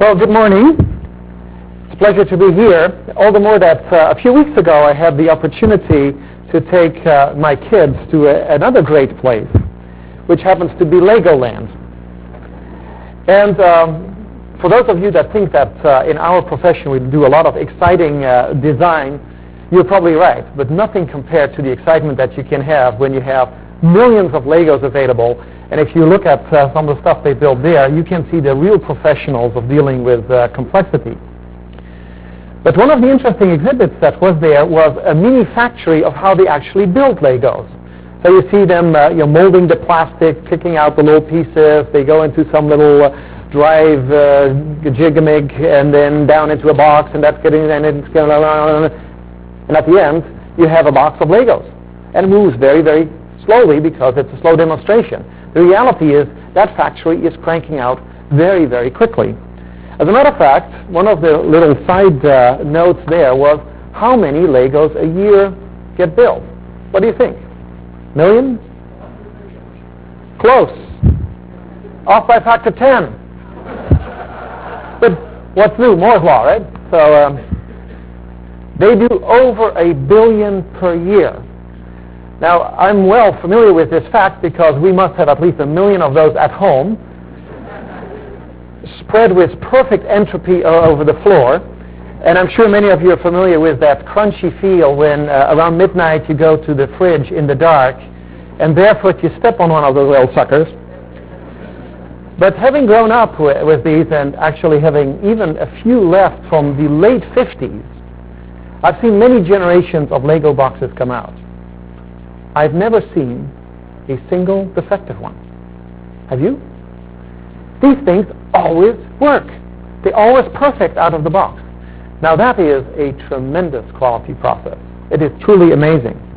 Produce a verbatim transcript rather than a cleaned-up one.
Well, good morning. It's a pleasure to be here, all the more that uh, a few weeks ago I had the opportunity to take uh, my kids to a, another great place, which happens to be Legoland. And um, for those of you that think that uh, in our profession we do a lot of exciting uh, design, you're probably right, but nothing compared to the excitement that you can have when you have millions of Legos available. And if you look at uh, some of the stuff they built there, you can see the real professionals of dealing with uh, complexity. But one of the interesting exhibits that was there was a mini factory of how they actually build Legos. So you see them uh, you know, molding the plastic, picking out the little pieces. They go into some little uh, drive uh, jigamig and then down into a box, and that's getting, and it's going on. And at the end, you have a box of Legos. And it moves very, very slowly because it's a slow demonstration. The reality is that factory is cranking out very, very quickly. As a matter of fact, one of the little side uh, notes there was how many Legos a year get built. What do you think? Million? Close. Off by a factor ten. But what's new? Moore's Law, right? So um, they do over a billion per year. Now, I'm well familiar with this fact because we must have at least a million of those at home, spread with perfect entropy over the floor. And I'm sure many of you are familiar with that crunchy feel when uh, around midnight you go to the fridge in the dark and barefoot you step on one of those little suckers. But having grown up w- with these and actually having even a few left from the late fifties, I've seen many generations of Lego boxes come out. I've never seen a single defective one. Have you? These things always work. They're always perfect out of the box. Now that is a tremendous quality process. It is truly amazing.